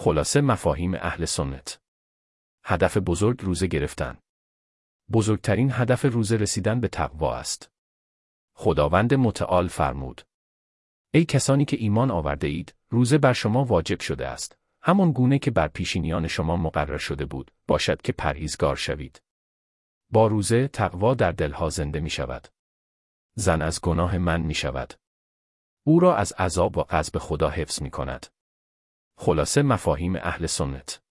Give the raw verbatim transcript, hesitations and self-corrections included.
خلاصه مفاهیم اهل سنت. هدف بزرگ روزه گرفتن. بزرگترین هدف روزه رسیدن به تقوا است. خداوند متعال فرمود: ای کسانی که ایمان آورده اید، روزه بر شما واجب شده است، همان گونه که بر پیشینیان شما مقرر شده بود، باشد که پرهیزگار شوید. با روزه تقوا در دلها زنده می شود. زن از گناه من می شود. او را از عذاب و غضب خدا حفظ می کند. خلاصه مفاهیم اهل سنت.